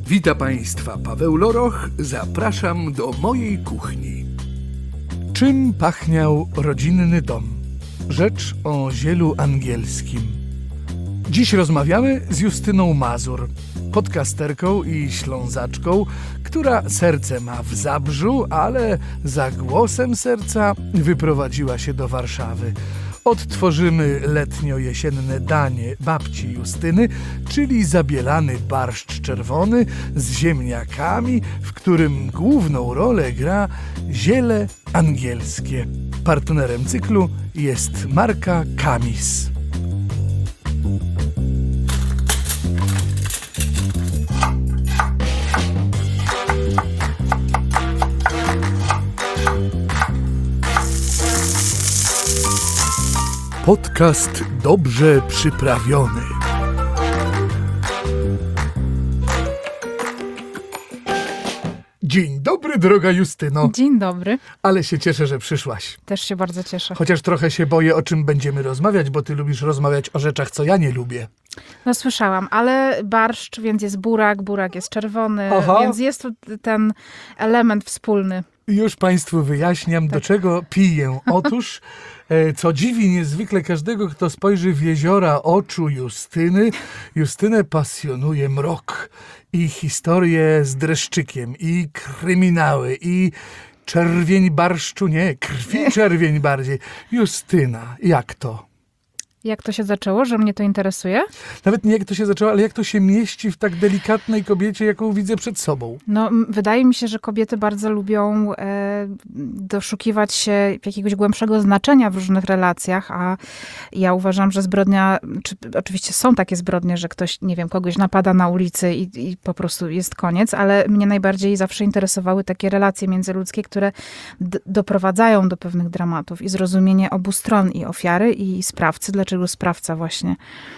Witam Państwa, Paweł Loroch, zapraszam do mojej kuchni. Czym pachniał rodzinny dom? Rzecz o zielu angielskim. Dziś rozmawiamy z Justyną Mazur, podcasterką i ślązaczką, która serce ma w Zabrzu, ale za głosem serca wyprowadziła się do Warszawy. Odtworzymy letnio-jesienne danie babci Justyny, czyli zabielany barszcz czerwony z ziemniakami, w którym główną rolę gra ziele angielskie. Partnerem cyklu jest marka Kamis. Podcast dobrze przyprawiony. Dzień dobry, droga Justyno. Dzień dobry. Ale się cieszę, że przyszłaś. Też się bardzo cieszę. Chociaż trochę się boję, o czym będziemy rozmawiać, bo ty lubisz rozmawiać o rzeczach, co ja nie lubię. No słyszałam, ale barszcz, więc jest burak jest czerwony, Aha. więc jest tu ten element wspólny. Już Państwu wyjaśniam, do czego piję. Otóż, co dziwi niezwykle każdego, kto spojrzy w jeziora oczu Justyny, Justynę pasjonuje mrok i historie z dreszczykiem, i kryminały, i czerwień barszczu, nie, krwi czerwień bardziej. Justyna, jak to? Jak to się zaczęło, że mnie to interesuje? Nawet nie jak to się zaczęło, ale jak to się mieści w tak delikatnej kobiecie, jaką widzę przed sobą. No, wydaje mi się, że kobiety bardzo lubią doszukiwać się jakiegoś głębszego znaczenia w różnych relacjach, a ja uważam, że zbrodnia, oczywiście są takie zbrodnie, że ktoś, nie wiem, kogoś napada na ulicy i po prostu jest koniec, ale mnie najbardziej zawsze interesowały takie relacje międzyludzkie, które doprowadzają do pewnych dramatów i zrozumienie obu stron, i ofiary, i sprawcy, dlaczego sprawca właśnie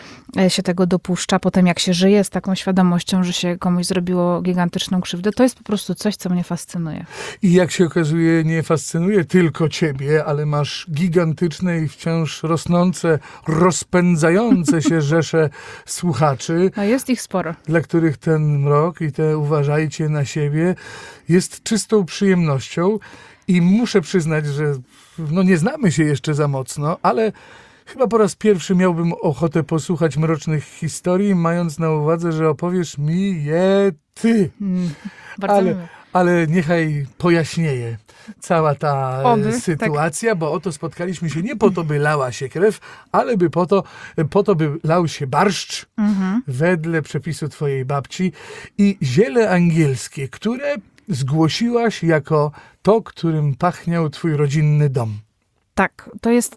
się tego dopuszcza, potem jak się żyje z taką świadomością, że się komuś zrobiło gigantyczną krzywdę, to jest po prostu coś, co mnie fascynuje. I jak się okazuje, nie fascynuje tylko ciebie, ale masz gigantyczne i wciąż rosnące, rozpędzające się rzesze słuchaczy. No jest ich sporo. Dla których ten mrok i te uważajcie na siebie jest czystą przyjemnością. I muszę przyznać, że nie znamy się jeszcze za mocno, ale chyba po raz pierwszy miałbym ochotę posłuchać mrocznych historii, mając na uwadze, że opowiesz mi je ty. Bardzo miło. Ale niechaj pojaśnieje cała ta sytuacja, bo oto spotkaliśmy się nie po to, by lała się krew, ale po to, by lał się barszcz wedle przepisu twojej babci i ziele angielskie, które zgłosiłaś jako to, którym pachniał twój rodzinny dom. Tak, to jest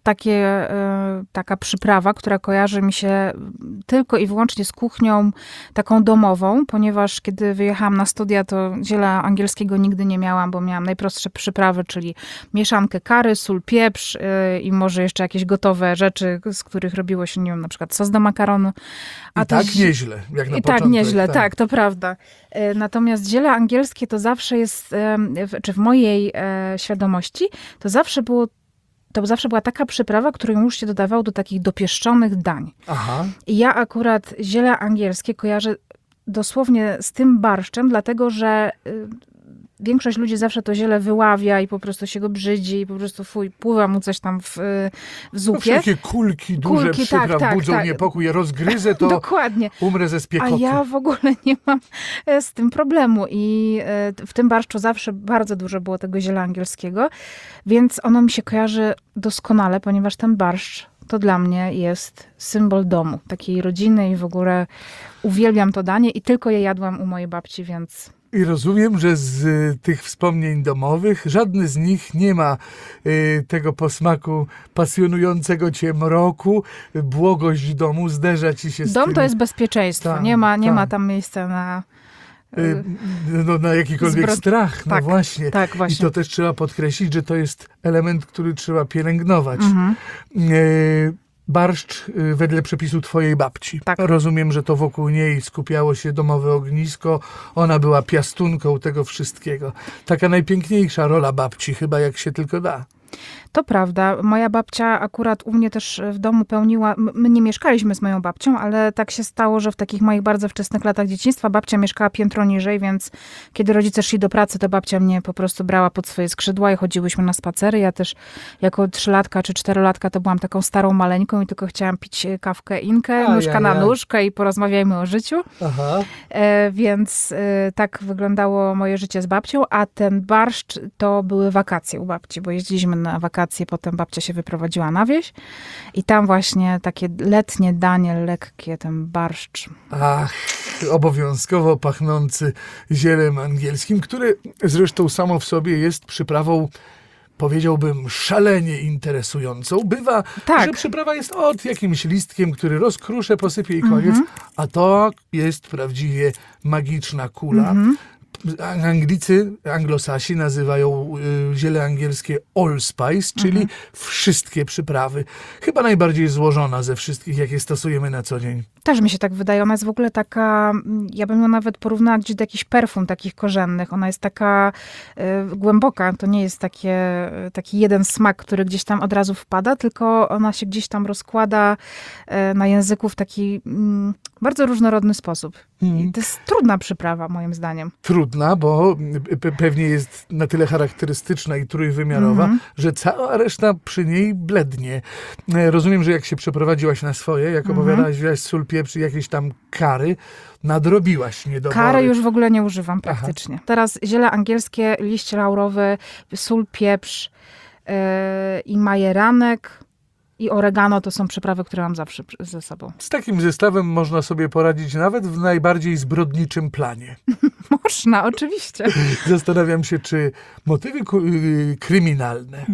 taka przyprawa, która kojarzy mi się tylko i wyłącznie z kuchnią taką domową, ponieważ kiedy wyjechałam na studia, to ziela angielskiego nigdy nie miałam, bo miałam najprostsze przyprawy, czyli mieszankę curry, sól, pieprz i może jeszcze jakieś gotowe rzeczy, z których robiło się, nie wiem, na przykład sos do makaronu. I tak nieźle, jak na początek. Tak nieźle, tak, to prawda. Natomiast ziele angielskie to zawsze jest, czy w mojej świadomości, to zawsze była taka przyprawa, którą już się dodawało do takich dopieszczonych dań. Aha. I ja akurat ziele angielskie kojarzę dosłownie z tym barszczem, dlatego że większość ludzi zawsze to ziele wyławia i po prostu się go brzydzi i po prostu pływa mu coś tam w zupie. Wszelkie kulki duże przypraw budzą niepokój. Ja rozgryzę, to dokładnie. Umrę ze spiekoty. A ja w ogóle nie mam z tym problemu i w tym barszczu zawsze bardzo dużo było tego ziela angielskiego, więc ono mi się kojarzy doskonale, ponieważ ten barszcz to dla mnie jest symbol domu, takiej rodziny i w ogóle uwielbiam to danie i tylko je jadłam u mojej babci, więc... I rozumiem, że z tych wspomnień domowych żadny z nich nie ma tego posmaku pasjonującego cię mroku, błogość domu zderza ci się z Dom tym. to jest bezpieczeństwo, nie ma tam miejsca na... na jakikolwiek strach, no tak, właśnie. Tak, właśnie. I to też trzeba podkreślić, że to jest element, który trzeba pielęgnować. Barszcz wedle przepisu twojej babci. Tak. Rozumiem, że to wokół niej skupiało się domowe ognisko. Ona była piastunką tego wszystkiego. Taka najpiękniejsza rola babci, chyba jak się tylko da. To prawda. Moja babcia akurat u mnie też w domu pełniła, my nie mieszkaliśmy z moją babcią, ale tak się stało, że w takich moich bardzo wczesnych latach dzieciństwa babcia mieszkała piętro niżej, więc kiedy rodzice szli do pracy, to babcia mnie po prostu brała pod swoje skrzydła i chodziłyśmy na spacery. Ja też jako 3-latka czy 4-latka to byłam taką starą maleńką i tylko chciałam pić kawkę Inkę, nóżka na nóżkę i porozmawiajmy o życiu. Aha. Więc tak wyglądało moje życie z babcią, a ten barszcz to były wakacje u babci, bo jeździliśmy na wakacje, potem babcia się wyprowadziła na wieś i tam właśnie takie letnie danie lekkie, ten barszcz. Ach, obowiązkowo pachnący zielem angielskim, który zresztą samo w sobie jest przyprawą, powiedziałbym, szalenie interesującą. Bywa, Tak. że przyprawa jest od jakimś listkiem, który rozkruszę, posypie i koniec, a to jest prawdziwie magiczna kula. Anglicy, anglosasi nazywają ziele angielskie allspice, czyli wszystkie przyprawy. Chyba najbardziej złożona ze wszystkich, jakie stosujemy na co dzień. Też mi się tak wydaje. Ona jest w ogóle taka, ja bym ją nawet porównała gdzieś do jakichś perfum takich korzennych. Ona jest taka głęboka. To nie jest taki jeden smak, który gdzieś tam od razu wpada, tylko ona się gdzieś tam rozkłada na języku w taki bardzo różnorodny sposób. I to jest trudna przyprawa, moim zdaniem. Trudna, bo pewnie jest na tyle charakterystyczna i trójwymiarowa, że cała reszta przy niej blednie. Rozumiem, że jak się przeprowadziłaś na swoje, jak opowiadałaś, wziąłeś sól, pieprz i jakieś tam kary, nadrobiłaś niedobory. Kary już w ogóle nie używam praktycznie. Teraz ziele angielskie, liść laurowy, sól, pieprz i majeranek i oregano to są przyprawy, które mam zawsze ze sobą. Z takim zestawem można sobie poradzić nawet w najbardziej zbrodniczym planie. Można, oczywiście. Zastanawiam się, czy motywy kryminalne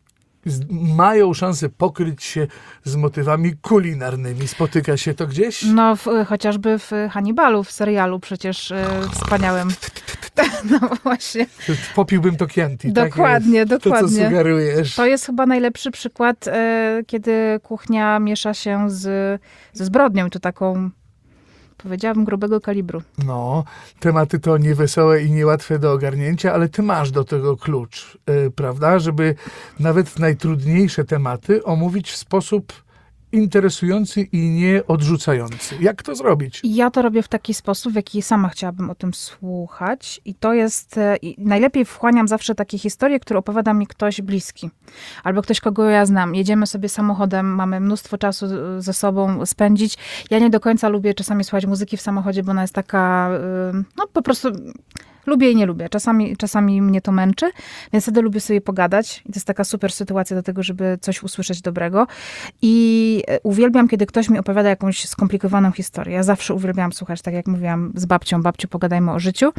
mają szansę pokryć się z motywami kulinarnymi. Spotyka się to gdzieś? No, chociażby w Hannibalu, w serialu przecież wspaniałym. No właśnie. Popiłbym to Chianti. Dokładnie, tak jest. dokładnie. To, co sugerujesz. To jest chyba najlepszy przykład, kiedy kuchnia miesza się ze zbrodnią, i to taką, powiedziałabym, grubego kalibru. No, tematy to niewesołe i niełatwe do ogarnięcia, ale ty masz do tego klucz, prawda? Żeby nawet najtrudniejsze tematy omówić w sposób interesujący i nieodrzucający. Jak to zrobić? I ja to robię w taki sposób, w jaki sama chciałabym o tym słuchać. I to jest, najlepiej wchłaniam zawsze takie historie, które opowiada mi ktoś bliski. Albo ktoś, kogo ja znam. Jedziemy sobie samochodem, mamy mnóstwo czasu ze sobą spędzić. Ja nie do końca lubię czasami słuchać muzyki w samochodzie, bo ona jest taka, no po prostu... Lubię i nie lubię. Czasami mnie to męczy, więc wtedy lubię sobie pogadać. I to jest taka super sytuacja do tego, żeby coś usłyszeć dobrego. I uwielbiam, kiedy ktoś mi opowiada jakąś skomplikowaną historię. Ja zawsze uwielbiam słuchać, tak jak mówiłam z babcią. Babciu, pogadajmy o życiu.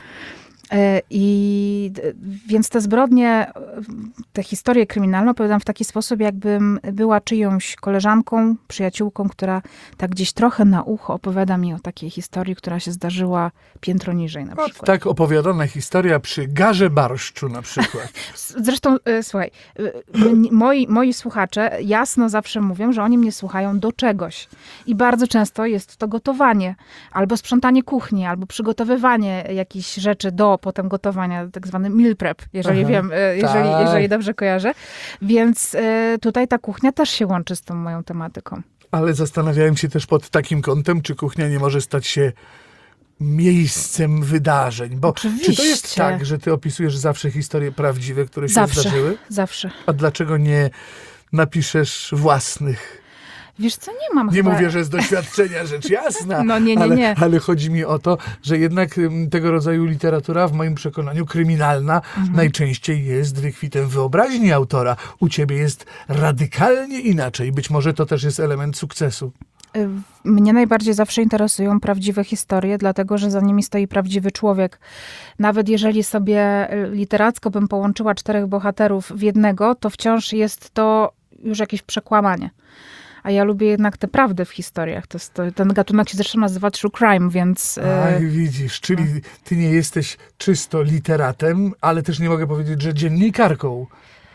Więc te zbrodnie, tę historię kryminalną opowiadam w taki sposób, jakbym była czyjąś koleżanką, przyjaciółką, która tak gdzieś trochę na ucho opowiada mi o takiej historii, która się zdarzyła piętro niżej na przykład. Tak opowiadana historia przy garze barszczu na przykład. Zresztą, słuchaj, moi słuchacze jasno zawsze mówią, że oni mnie słuchają do czegoś. I bardzo często jest to gotowanie, albo sprzątanie kuchni, albo przygotowywanie jakichś rzeczy do potem gotowania, tak zwany meal prep, jeżeli jeżeli dobrze kojarzę. Więc tutaj ta kuchnia też się łączy z tą moją tematyką. Ale zastanawiałem się też pod takim kątem, czy kuchnia nie może stać się miejscem wydarzeń. Bo Oczywiście. Czy to jest tak, że ty opisujesz zawsze historie prawdziwe, które się Zawsze, zdarzyły? zawsze. A dlaczego nie napiszesz własnych? Wiesz co, nie mam Nie chyba... mówię, że z doświadczenia, rzecz jasna. No nie. Ale chodzi mi o to, że jednak tego rodzaju literatura, w moim przekonaniu kryminalna, najczęściej jest wykwitem wyobraźni autora. U ciebie jest radykalnie inaczej. Być może to też jest element sukcesu. Mnie najbardziej zawsze interesują prawdziwe historie, dlatego że za nimi stoi prawdziwy człowiek. Nawet jeżeli sobie literacko bym połączyła 4 bohaterów w jednego, to wciąż jest to już jakieś przekłamanie. A ja lubię jednak tę prawdę w historiach. Ten gatunek się zresztą nazywa true crime, więc... Aj, widzisz, czyli ty nie jesteś czysto literatem, ale też nie mogę powiedzieć, że dziennikarką.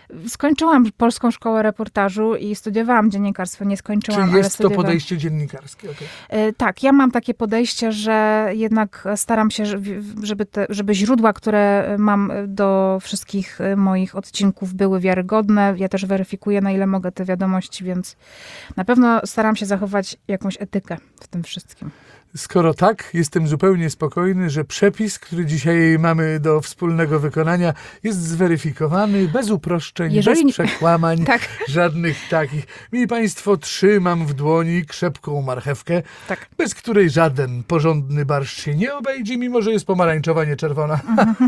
Skończyłam Polską Szkołę Reportażu i studiowałam dziennikarstwo. Nie skończyłam, Czyli ale jest to studiowałam. podejście dziennikarskie. Okay. Tak, ja mam takie podejście, że jednak staram się, żeby źródła, które mam do wszystkich moich odcinków były wiarygodne. Ja też weryfikuję, na ile mogę te wiadomości, więc na pewno staram się zachować jakąś etykę w tym wszystkim. Skoro tak, jestem zupełnie spokojny, że przepis, który dzisiaj mamy do wspólnego wykonania, jest zweryfikowany, bez uproszczeń, bez przekłamań, tak. żadnych takich. Mili Państwo, trzymam w dłoni krzepką marchewkę, tak. bez której żaden porządny barszcz się nie obejdzie, mimo że jest pomarańczowa, nie czerwona.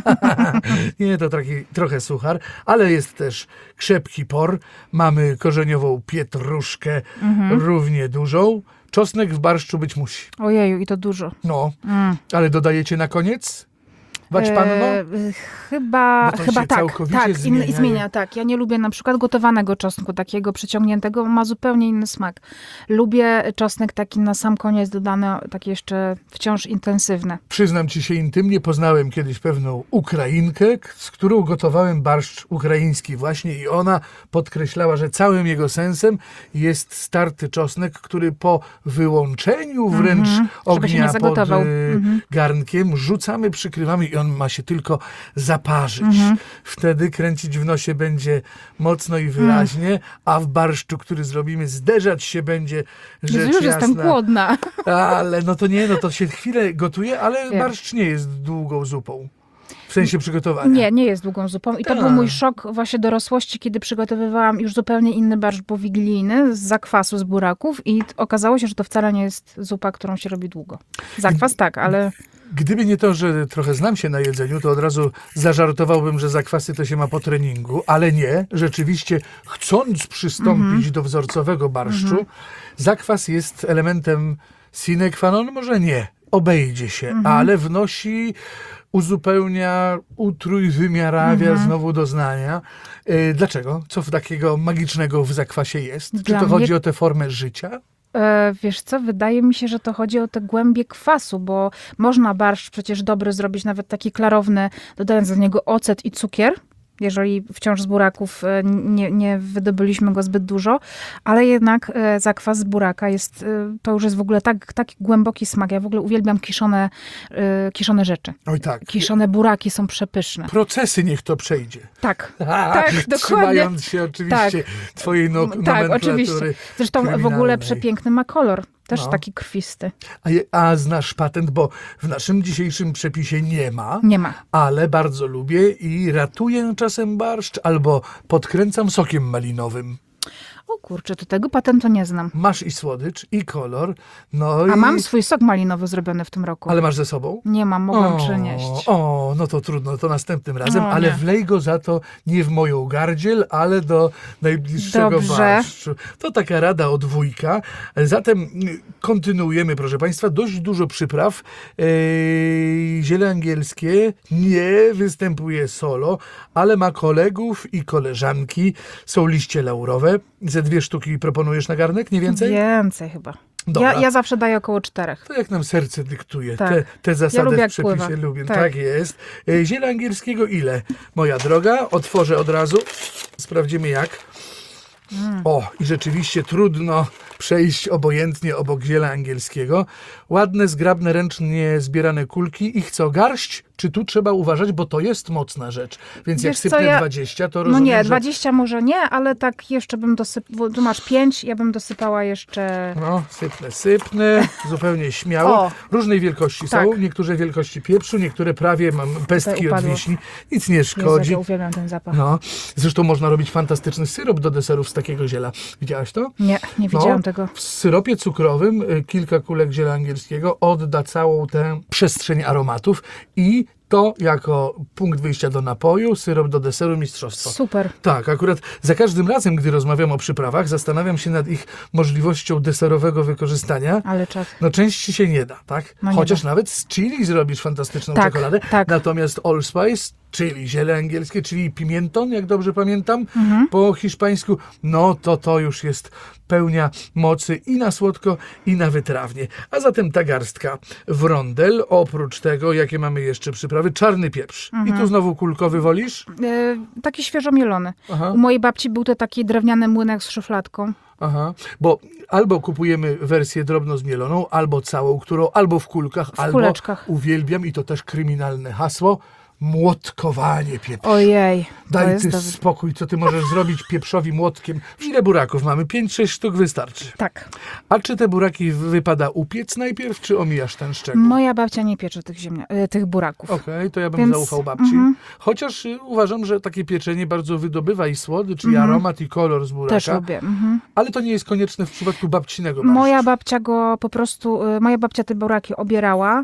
Nie, to taki trochę suchar, ale jest też krzepki por. Mamy korzeniową pietruszkę, równie dużą. Czosnek w barszczu być musi. Ojeju, i to dużo. No, ale dodajecie na koniec? Waćpanno? Chyba tak. Tak, zmienia. Tak. Ja nie lubię na przykład gotowanego czosnku, takiego przeciągniętego, ma zupełnie inny smak. Lubię czosnek taki na sam koniec dodany, taki jeszcze wciąż intensywny. Przyznam ci się intymnie, poznałem kiedyś pewną Ukrainkę, z którą gotowałem barszcz ukraiński właśnie i ona podkreślała, że całym jego sensem jest starty czosnek, który po wyłączeniu wręcz ognia pod garnkiem rzucamy, przykrywamy i on ma się tylko zaparzyć. Wtedy kręcić w nosie będzie mocno i wyraźnie, a w barszczu, który zrobimy, zderzać się będzie rzecz już jasna. jestem głodna. Ale to się chwilę gotuje, ale barszcz nie jest długą zupą. W sensie przygotowania. Nie jest długą zupą. I to był mój szok właśnie dorosłości, kiedy przygotowywałam już zupełnie inny barszcz, bo wigilijny, z zakwasu z buraków i okazało się, że to wcale nie jest zupa, którą się robi długo. Zakwas tak, ale... Gdyby nie to, że trochę znam się na jedzeniu, to od razu zażartowałbym, że zakwasy to się ma po treningu, ale nie. Rzeczywiście, chcąc przystąpić do wzorcowego barszczu, zakwas jest elementem sine qua non, może nie, obejdzie się, ale wnosi, uzupełnia, utrójwymiarawia znowu doznania. Dlaczego? Co takiego magicznego w zakwasie jest? Czy to chodzi o tę formę życia? Wiesz co, wydaje mi się, że to chodzi o tę głębię kwasu, bo można barszcz przecież dobry zrobić, nawet taki klarowny, dodając do niego ocet i cukier, jeżeli wciąż z buraków nie wydobyliśmy go zbyt dużo, ale jednak zakwas z buraka to już jest w ogóle tak głęboki smak. Ja w ogóle uwielbiam kiszone rzeczy. Oj tak. Kiszone buraki są przepyszne. Procesy niech to przejdzie. Tak, dokładnie. Trzymając się oczywiście twojej nomenklatury. Tak, oczywiście. Zresztą w ogóle przepiękny ma kolor. Też taki krwisty. A znasz patent, bo w naszym dzisiejszym przepisie nie ma. Nie ma. Ale bardzo lubię i ratuję czasem barszcz albo podkręcam sokiem malinowym. O kurczę, to tego patentu nie znam. Masz i słodycz, i kolor. A mam swój sok malinowy zrobiony w tym roku. Ale masz ze sobą? Nie mam, mogłam przynieść. No to trudno, to następnym razem, ale wlej go za to nie w moją gardziel, ale do najbliższego barszczu. To taka rada od wujka. Zatem kontynuujemy, proszę Państwa, dość dużo przypraw. Ziele angielskie nie występuje solo, ale ma kolegów i koleżanki. Są liście laurowe. Ze 2 sztuki proponujesz na garnek, nie więcej? Więcej chyba. Ja zawsze daję około 4. To jak nam serce dyktuje. Tak. Te zasady ja w przepisie lubię. Tak. Tak jest. Ziela angielskiego ile? Moja droga, otworzę od razu. Sprawdzimy jak. I rzeczywiście trudno przejść obojętnie obok ziela angielskiego. Ładne, zgrabne, ręcznie zbierane kulki. Ich co, garść? Czy tu trzeba uważać, bo to jest mocna rzecz. Więc jak sypnę 20, to rozumiem, No nie, że... 20 może nie, ale tak jeszcze bym dosypała, tu masz 5, ja bym dosypała jeszcze... No, sypnę, zupełnie śmiało. Różnej wielkości są, niektóre wielkości pieprzu, niektóre prawie mam pestki od wiśni. Nic nie szkodzi. Jezu, ja uwielbiam ten zapach. No, zresztą można robić fantastyczny syrop do deserów z takiego ziela. Widziałaś to? Nie widziałam tego. W syropie cukrowym kilka kulek ziela angielskiego odda całą tę przestrzeń aromatów i to jako punkt wyjścia do napoju, syrop do deseru, mistrzostwo. Super. Tak, akurat za każdym razem, gdy rozmawiam o przyprawach, zastanawiam się nad ich możliwością deserowego wykorzystania. Ale czas. No częściej się nie da, tak? No chociaż nawet z chili zrobisz fantastyczną czekoladę. Tak. Natomiast Allspice czyli ziele angielskie, czyli pimienton, jak dobrze pamiętam, po hiszpańsku, no to już jest pełnia mocy i na słodko, i na wytrawnie. A zatem ta garstka wrądel, oprócz tego, jakie mamy jeszcze przyprawy, czarny pieprz. I tu znowu kulkowy wolisz? Taki świeżo mielony. Aha. U mojej babci był to taki drewniany młynek z szufladką. Aha, bo albo kupujemy wersję drobno zmieloną, albo całą, którą albo w kulkach, albo kuleczkach. uwielbiam, i to też kryminalne hasło, młotkowanie pieprzu. Ojej, to Daj jest ty dobre. spokój, co ty możesz zrobić pieprzowi młotkiem. Ile buraków mamy? 5-6 sztuk wystarczy. Tak. A czy te buraki wypada upiec najpierw, czy omijasz ten szczegół? Moja babcia nie piecze tych buraków. Okej, to ja bym Więc- zaufał babci. Chociaż uważam, że takie pieczenie bardzo wydobywa i słodycz, i aromat, i kolor z buraka. Też lubię. Ale to nie jest konieczne w przypadku babcinego barszczu. Moja babcia go po prostu, moja babcia te buraki obierała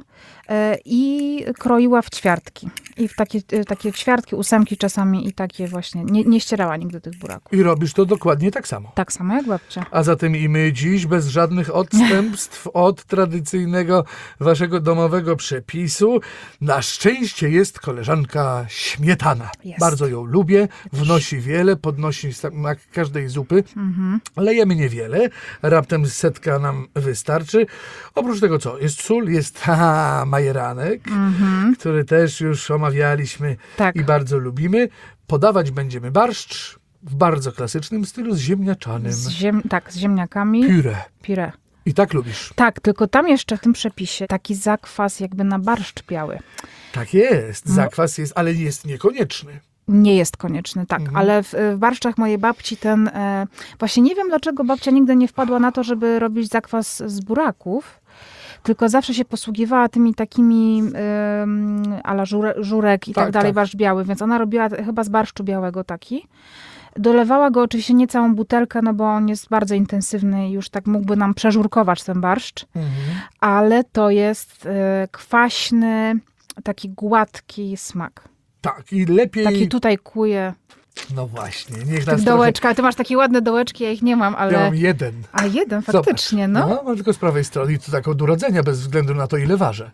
i kroiła w ćwiartki. I w takie ćwiartki, ósemki czasami i takie właśnie. Nie ścierała nigdy tych buraków. I robisz to dokładnie tak samo. Tak samo jak babcia. A zatem i my dziś bez żadnych odstępstw od tradycyjnego waszego domowego przepisu. Na szczęście jest koleżanka śmietana. Jest. Bardzo ją lubię, wnosi wiele, podnosi smak każdej zupy. Lejemy niewiele, raptem setka nam wystarczy. Oprócz tego co? Jest sól, jest majeranek, który też już omawialiśmy Tak. i bardzo lubimy. Podawać będziemy barszcz w bardzo klasycznym stylu z ziemniaczanym. Z ziemniakami. Puree. I tak lubisz. Tak, tylko tam jeszcze w tym przepisie taki zakwas jakby na barszcz biały. Tak jest. Zakwas jest, ale jest niekonieczny. Nie jest konieczny, tak. Ale w barszczach mojej babci właśnie nie wiem, dlaczego babcia nigdy nie wpadła na to, żeby robić zakwas z buraków, tylko zawsze się posługiwała tymi takimi a la żurek i tak dalej, tak. barszcz biały, więc ona robiła chyba z barszczu białego taki. Dolewała go oczywiście nie całą butelkę, no bo on jest bardzo intensywny i już tak mógłby nam przeżurkować ten barszcz, ale to jest kwaśny, taki gładki smak. Tak, i lepiej... Taki tutaj kuje No właśnie, niech w nas tych dołeczkach. Ty masz takie ładne dołeczki, ja ich nie mam, ale... Ja mam jeden. A jeden, faktycznie, Zobacz. no. Mam tylko z prawej strony i to tak od urodzenia, bez względu na to, ile ważę.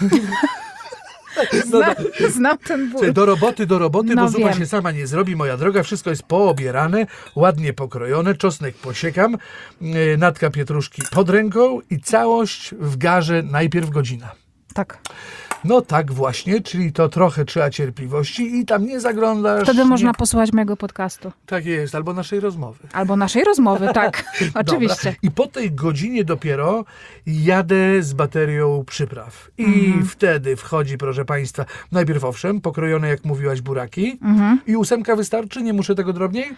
Znam ten ból. Czyli do roboty, No bo zupa wiem. się sama nie zrobi, moja droga. Wszystko jest poobierane, ładnie pokrojone, czosnek posiekam, natka pietruszki pod ręką i całość w garze najpierw godzina. Tak. No tak właśnie, czyli to trochę trzeba cierpliwości i tam nie zaglądasz. Wtedy nie... można posłuchać mojego podcastu. Tak jest, albo naszej rozmowy. Albo naszej rozmowy, tak. Oczywiście. Dobra. I po tej godzinie dopiero jadę z baterią przypraw. I wtedy wchodzi, proszę państwa, najpierw owszem, pokrojone, jak mówiłaś, buraki. I 8 wystarczy? Nie muszę tego drobniej?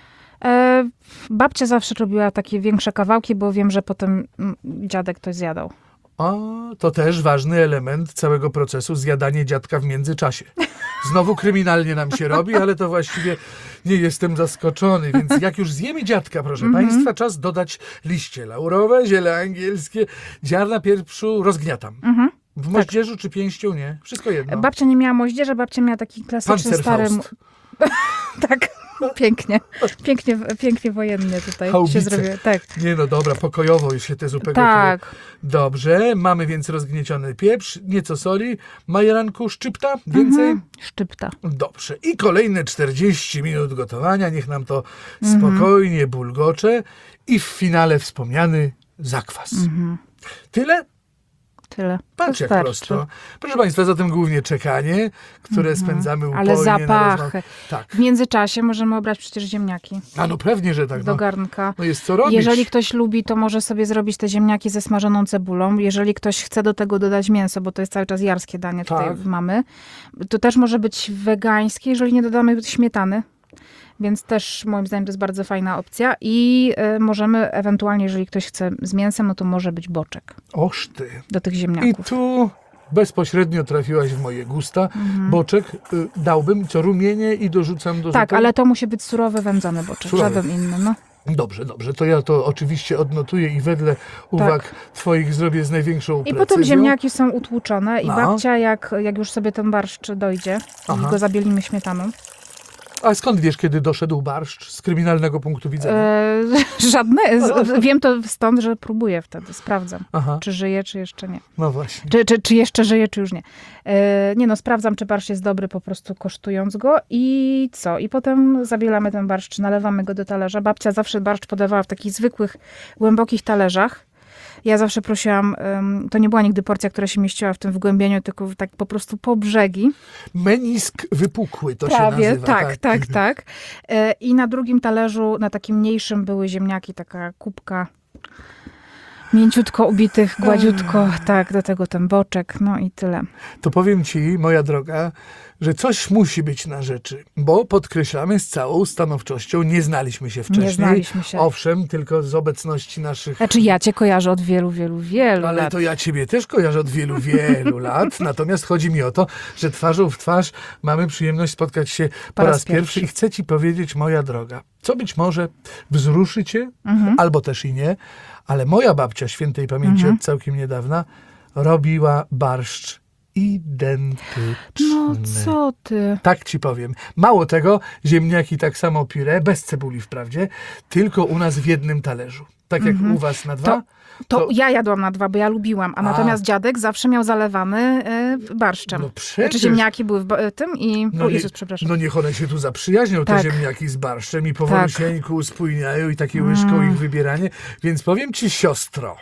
Babcia zawsze robiła takie większe kawałki, bo wiem, że potem dziadek to zjadał. A, to też ważny element całego procesu, zjadanie dziadka w międzyczasie. Znowu kryminalnie nam się robi, ale to właściwie nie jestem zaskoczony. Więc jak już zjemy dziadka, proszę państwa, czas dodać liście laurowe, ziele angielskie, ziarna pieprzu, rozgniatam. W moździerzu czy pięścią? Nie. Wszystko jedno. Babcia nie miała moździerza, babcia miała taki klasyczny stary... Panzerfaust. Tak, pięknie. Pięknie wojennie tutaj Haubice. się zrobiło. Tak. Nie no dobra, pokojowo już się te zupy gotuje. Tak. Dobrze, mamy więc rozgnieciony pieprz, nieco soli, majeranku, szczypta, więcej? Szczypta. Dobrze. I kolejne 40 minut gotowania, niech nam to spokojnie bulgocze i w finale wspomniany zakwas. Tyle? Tyle. Patrz jak Wystarczy. prosto. Proszę państwa, zatem głównie czekanie, które spędzamy upojnie Ale na zapachy. rozmowę. Tak. W międzyczasie możemy obrać przecież ziemniaki A no pewnie, że tak. do No, garnka. no jest co robić. Jeżeli ktoś lubi, to może sobie zrobić te ziemniaki ze smażoną cebulą. Jeżeli ktoś chce do tego dodać mięso, bo to jest cały czas jarskie danie tutaj Tak. mamy, to też może być wegańskie, jeżeli nie dodamy śmietany. Więc też moim zdaniem to jest bardzo fajna opcja. I możemy ewentualnie, jeżeli ktoś chce z mięsem, no to może być boczek Oż ty. do tych I ziemniaków. tu bezpośrednio trafiłaś w moje gusta. Boczek dałbym, co rumienię i dorzucam do Tak, zupy. ale to musi być surowy, wędzony boczek, Surowy. żaden inny. No. Dobrze, to ja to oczywiście odnotuję i wedle uwag twoich zrobię z największą I precyzją. potem ziemniaki są utłuczone i No. babcia, jak już sobie ten barszcz dojdzie, Aha. i go zabielimy śmietaną, A skąd wiesz, kiedy doszedł barszcz z kryminalnego punktu widzenia? Żadne. Wiem to stąd, że próbuję wtedy, sprawdzam, Aha, czy żyje, czy jeszcze nie. no właśnie. Czy jeszcze żyje, czy już nie. Nie no, sprawdzam, czy barszcz jest dobry, po prostu kosztując go i co? I potem zabielamy ten barszcz, nalewamy go do talerza. Babcia zawsze barszcz podawała w takich zwykłych, głębokich talerzach. Ja zawsze prosiłam, to nie była nigdy porcja, która się mieściła w tym wgłębieniu, tylko tak po prostu po brzegi. Menisk wypukły to Prawie, się nazywa. tak. I na drugim talerzu, na takim mniejszym, były ziemniaki, taka kubka mięciutko ubitych, gładziutko, tak, do tego ten boczek, no i tyle. To powiem ci, moja droga, że coś musi być na rzeczy, bo podkreślamy z całą stanowczością, nie znaliśmy się wcześniej. Nie znaliśmy się. Owszem, tylko z obecności naszych... Znaczy ja cię kojarzę od wielu, wielu, wielu Ale lat. to ja ciebie też kojarzę od wielu, wielu lat. Natomiast chodzi mi o to, że twarzą w twarz mamy przyjemność spotkać się po raz pierwszy. I chcę ci powiedzieć, moja droga, co być może wzruszy cię, albo też i nie, ale moja babcia świętej pamięci od całkiem niedawna robiła barszcz identyczny. No co ty? Tak ci powiem. Mało tego, ziemniaki tak samo puree, bez cebuli wprawdzie, tylko u nas w jednym talerzu. Tak jak u was na dwa. To ja jadłam na dwa, bo ja lubiłam, a natomiast dziadek zawsze miał zalewany barszczem. No przecież. Znaczy ziemniaki były w tym i... No o nie- Jezus, przepraszam. No niech one się tu zaprzyjaźnią, te Tak. ziemniaki z barszczem i powolusieńku uspójniają i takie łyżką ich wybieranie. Więc powiem ci, siostro,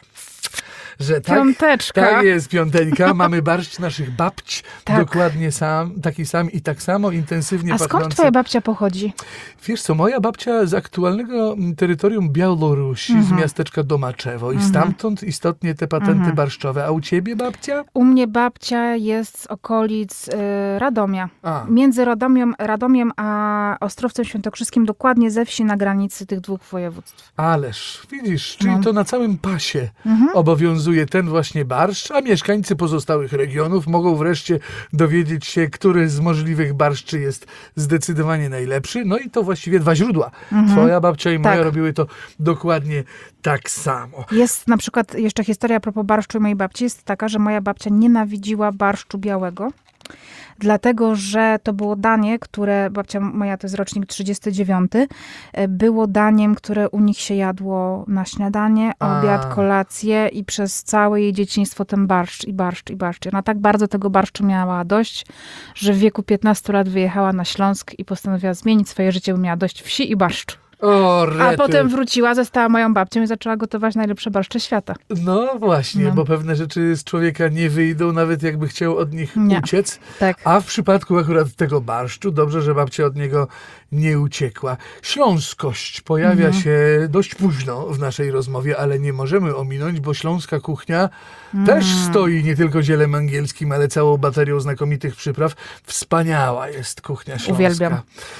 że tak, Piąteczka. tak jest, piąteńka. Mamy barszcz naszych babć, Tak. dokładnie taki sam i tak samo intensywnie A skąd pachnący. twoja babcia pochodzi? Wiesz co, moja babcia z aktualnego terytorium Białorusi, z miasteczka Domaczewo i stamtąd istotnie te patenty barszczowe. A u ciebie babcia? U mnie babcia jest z okolic Radomia. A. Między Radomiem a Ostrowcem Świętokrzyskim, dokładnie ze wsi na granicy tych dwóch województw. Ależ, widzisz, czyli No. to na całym pasie obowiązuje ten właśnie barszcz, a mieszkańcy pozostałych regionów mogą wreszcie dowiedzieć się, który z możliwych barszczy jest zdecydowanie najlepszy. No i to właściwie dwa źródła. Twoja babcia i moja Tak. robiły to dokładnie tak samo. Jest na przykład jeszcze historia a propos barszczu i mojej babci, jest taka, że moja babcia nienawidziła barszczu białego, dlatego, że to było danie, które, babcia moja to jest rocznik 39, było daniem, które u nich się jadło na śniadanie, obiad, kolację i przez całe jej dzieciństwo ten barszcz i barszcz i barszcz. Ona tak bardzo tego barszczu miała dość, że w wieku 15 lat wyjechała na Śląsk i postanowiła zmienić swoje życie, bo miała dość wsi i barszczu. O, A rety. potem wróciła, została moją babcią i zaczęła gotować najlepsze barszcze świata. No właśnie, No. bo pewne rzeczy z człowieka nie wyjdą, nawet jakby chciał od nich Nie. uciec. Tak. A w przypadku akurat tego barszczu, dobrze, że babcia od niego nie uciekła. Śląskość pojawia się dość późno w naszej rozmowie, ale nie możemy ominąć, bo śląska kuchnia też stoi nie tylko zielem angielskim, ale całą baterią znakomitych przypraw. Wspaniała jest kuchnia śląska. Uwielbiam.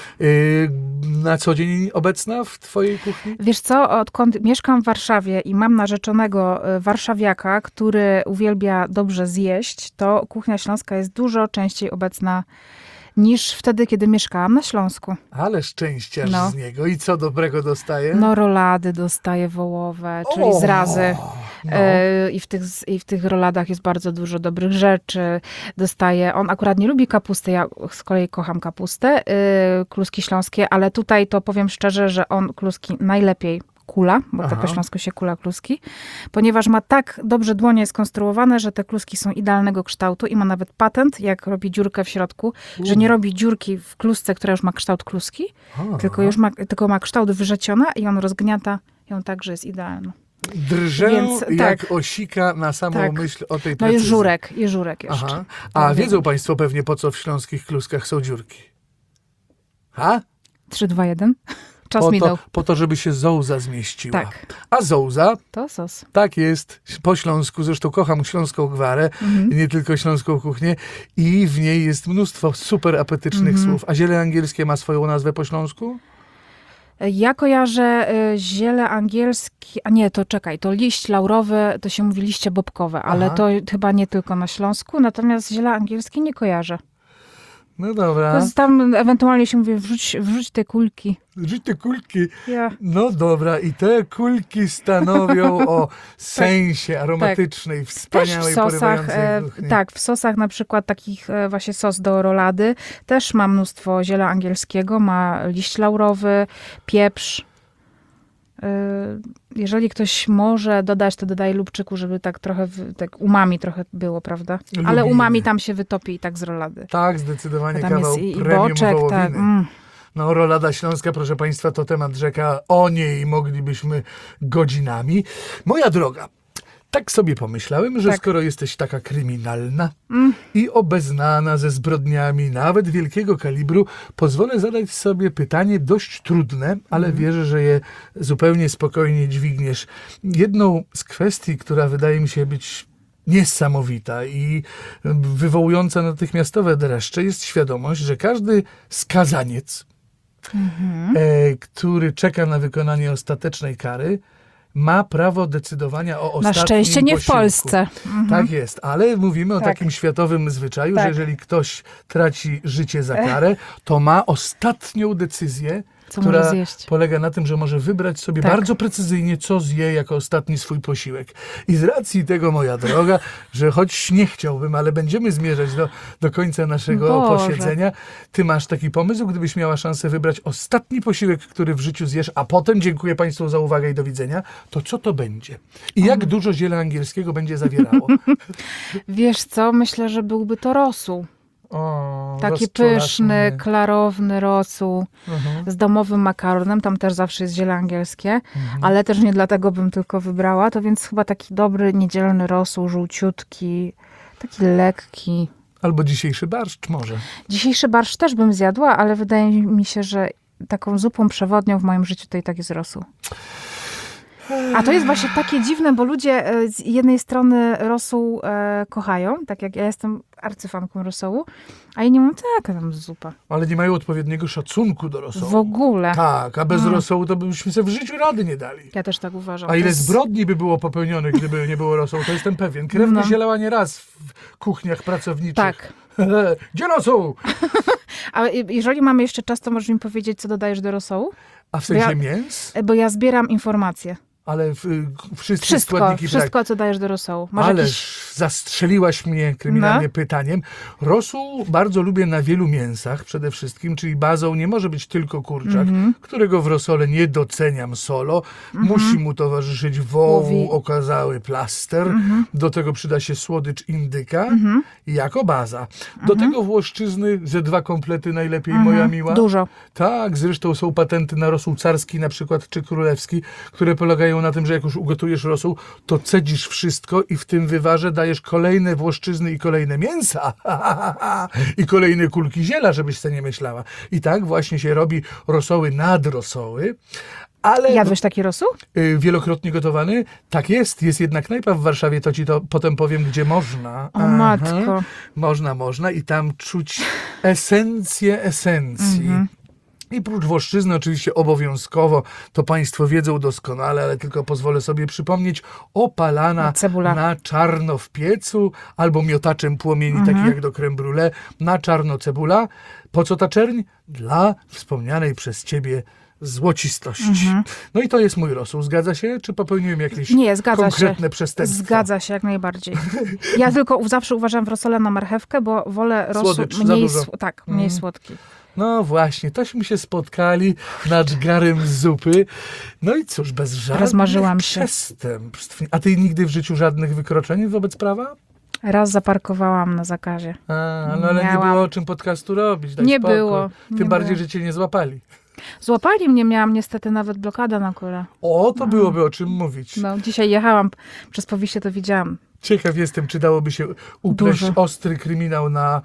Na co dzień obecna w twojej kuchni? Wiesz co, odkąd mieszkam w Warszawie i mam narzeczonego warszawiaka, który uwielbia dobrze zjeść, to kuchnia śląska jest dużo częściej obecna niż wtedy, kiedy mieszkałam na Śląsku. Ale szczęściarz No. z niego. I co dobrego dostaje? No rolady dostaję wołowe, czyli O, zrazy. no. I w tych roladach jest bardzo dużo dobrych rzeczy. Dostaje, on akurat nie lubi kapusty, ja z kolei kocham kapustę, kluski śląskie, ale tutaj to powiem szczerze, że on kluski najlepiej kula, bo to Aha. po śląsku się kula kluski, ponieważ ma tak dobrze dłonie skonstruowane, że te kluski są idealnego kształtu i ma nawet patent, jak robi dziurkę w środku, że nie robi dziurki w klusce, która już ma kształt kluski, tylko ma kształt wyrzeciona i on rozgniata ją tak, że jest idealna. Drżę Więc, jak tak. osika na samą Tak. myśl o tej No precyzji. jest żurek jeszcze. Aha. A Tak, wiedzą wiem. państwo pewnie, po co w śląskich kluskach są dziurki. Ha? 3, 2, 1. Czas minął. Po to, żeby się zołza zmieściła. Tak. A zołza, To sos. tak jest, po śląsku, zresztą kocham śląską gwarę, nie tylko śląską kuchnię i w niej jest mnóstwo super apetycznych słów. A ziele angielskie ma swoją nazwę po śląsku? Ja kojarzę ziele angielskie, a nie, to czekaj, to liść laurowy, to się mówi liście bobkowe, ale Aha. to chyba nie tylko na Śląsku, natomiast ziele angielskie nie kojarzę. No dobra. Tam ewentualnie się mówi, wrzuć te kulki. Rzuć te kulki. Ja. No dobra, i te kulki stanowią o sensie aromatycznej, Też wspaniałej, w sosach, porywającej kuchni. tak, w sosach na przykład takich właśnie sos do rolady też ma mnóstwo ziela angielskiego, ma liść laurowy, pieprz. Jeżeli ktoś może dodać, to dodaje lubczyku, żeby tak trochę, tak umami trochę było, prawda? Ale Lubimy. umami tam się wytopi i tak z rolady. Tak, zdecydowanie Tam kawał jest i premium boczek, wołowiny. tak. No, rolada śląska, proszę Państwa, to temat rzeka. O niej moglibyśmy godzinami. Moja droga, tak sobie pomyślałem, że Tak. skoro jesteś taka kryminalna i obeznana ze zbrodniami nawet wielkiego kalibru, pozwolę zadać sobie pytanie dość trudne, ale wierzę, że je zupełnie spokojnie dźwigniesz. Jedną z kwestii, która wydaje mi się być niesamowita i wywołująca natychmiastowe dreszcze, jest świadomość, że każdy skazaniec, który czeka na wykonanie ostatecznej kary, ma prawo decydowania o Na ostatnim szczęście nie w posiłku. Polsce. Tak jest, ale mówimy o Tak. takim światowym zwyczaju, że Tak. jeżeli ktoś traci życie za karę, to ma ostatnią decyzję, Co może która zjeść. polega na tym, że może wybrać sobie Tak. bardzo precyzyjnie, co zje jako ostatni swój posiłek. I z racji tego, moja droga, że choć nie chciałbym, ale będziemy zmierzać do końca naszego Boże. posiedzenia, ty masz taki pomysł, gdybyś miała szansę wybrać ostatni posiłek, który w życiu zjesz, a potem, dziękuję Państwu za uwagę i do widzenia, to co to będzie? I jak dużo ziela angielskiego będzie zawierało? Wiesz co, myślę, że byłby to rosół. O, Taki rozczulasz pyszny, mnie. klarowny rosół z domowym makaronem. Tam też zawsze jest ziele angielskie, ale też nie dlatego bym tylko wybrała. To więc chyba taki dobry, niedzielny rosół, żółciutki, taki lekki. Albo dzisiejszy barszcz może. Dzisiejszy barszcz też bym zjadła, ale wydaje mi się, że taką zupą przewodnią w moim życiu to i tak jest rosół. A to jest właśnie takie dziwne, bo ludzie z jednej strony rosół kochają, tak jak ja jestem arcyfanką rosołu, a inni mówią, taka tam zupa. Ale nie mają odpowiedniego szacunku do rosołu. W ogóle. Tak, a bez rosołu to byśmy sobie w życiu rady nie dali. Ja też tak uważam. A ile To jest- zbrodni by było popełnionych, gdyby nie było rosołu, to jestem pewien. Krew by No. się lała nie raz w kuchniach pracowniczych. Tak. Gdzie rosół? A jeżeli mamy jeszcze czas, to możesz mi powiedzieć, co dodajesz do rosołu? A w sensie Ja- mięs? Bo ja zbieram informacje. Ale wszystkie składniki Wszystko, co dajesz do rosołu. Masz Ależ jakiś... zastrzeliłaś mnie kryminalnie No. pytaniem. Rosół bardzo lubię na wielu mięsach przede wszystkim, czyli bazą nie może być tylko kurczak, którego w rosole nie doceniam solo. Musi mu towarzyszyć wołu Łowi. okazały plaster. Do tego przyda się słodycz indyka jako baza. Do tego włoszczyzny ze 2 komplety najlepiej, moja miła. Dużo. Tak, zresztą są patenty na rosół carski na przykład, czy królewski, które polegają na tym, że jak już ugotujesz rosół, to cedzisz wszystko i w tym wywarze dajesz kolejne włoszczyzny i kolejne mięsa i kolejne kulki ziela, żebyś sobie nie myślała. I tak właśnie się robi rosoły nad rosoły. Ale Jadłeś taki rosół? wielokrotnie gotowany? Tak jest. Jest jedna knajpa w Warszawie, to ci to potem powiem, gdzie można. O matko. Można i tam czuć esencję esencji. I prócz włoszczyzny oczywiście obowiązkowo, to Państwo wiedzą doskonale, ale tylko pozwolę sobie przypomnieć, opalana Cebula. na czarno w piecu albo miotaczem płomieni, taki jak do crème brûlée, na czarno cebula. Po co ta czerń? Dla wspomnianej przez Ciebie złocistości. No i to jest mój rosół. Zgadza się? Czy popełniłem jakieś Nie, zgadza konkretne się. przestępstwo? Zgadza się, jak najbardziej. Ja tylko zawsze uważam w rosole na marchewkę, bo wolę rosół Słodycz, za mniej, dużo. mniej słodki. No właśnie, tośmy się spotkali nad garem zupy. No i cóż, bez żadnych Rozmarzyłam się. przestępstw. A ty nigdy w życiu żadnych wykroczeń wobec prawa? Raz zaparkowałam na zakazie. No ale nie Miałam. było o czym podcastu robić. Daj Nie spokój. było, Tym nie bardziej, było. że cię nie złapali. Złapali mnie, miałam niestety nawet blokadę na kole. O, to byłoby o czym mówić. No, dzisiaj jechałam przez Powiście, to widziałam. Ciekaw jestem, czy dałoby się upleść Dużo. ostry kryminał na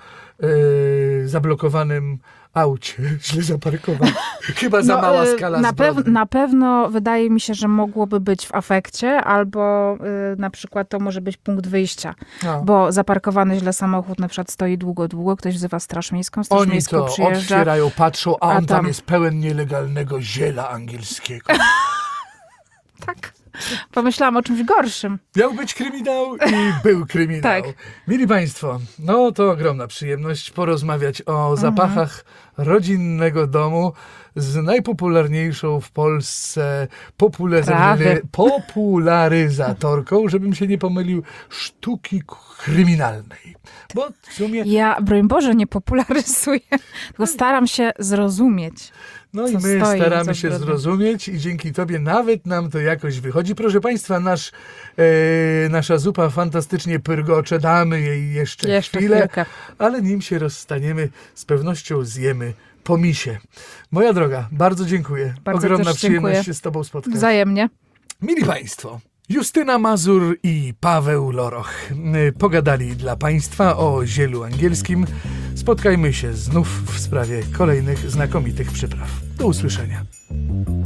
zablokowanym aucie. Źle zaparkowany. Chyba za mała skala zbrodni. na pewno wydaje mi się, że mogłoby być w afekcie, albo na przykład to może być punkt wyjścia. No. Bo zaparkowany źle samochód na przykład stoi długo, ktoś wzywa Straż Miejską, Straż Oni Miejską to przyjeżdża. otwierają, patrzą, a A on tam tam- jest pełen nielegalnego ziela angielskiego. Tak. Pomyślałam o czymś gorszym. Miał być kryminał i był kryminał. Tak. Mili Państwo, no to ogromna przyjemność porozmawiać o zapachach rodzinnego domu z najpopularniejszą w Polsce Prawie. popularyzatorką, żebym się nie pomylił, sztuki kryminalnej. Bo w sumie... Ja, broń Boże, nie popularyzuję, tylko staram się zrozumieć. No i co my stoi staramy za się zbrodnią. zrozumieć i dzięki Tobie nawet nam to jakoś wychodzi. Proszę Państwa, nasza zupa fantastycznie pyrgocze, damy jej jeszcze chwilę, chwilkę. ale nim się rozstaniemy, z pewnością zjemy po misie. Moja droga, bardzo dziękuję. Bardzo Ogromna też przyjemność dziękuję. się z Tobą spotkać. Wzajemnie. Mili Państwo, Justyna Mazur i Paweł Loroch pogadali dla Państwa o zielu angielskim. Spotkajmy się znów w sprawie kolejnych znakomitych przypraw. Do usłyszenia.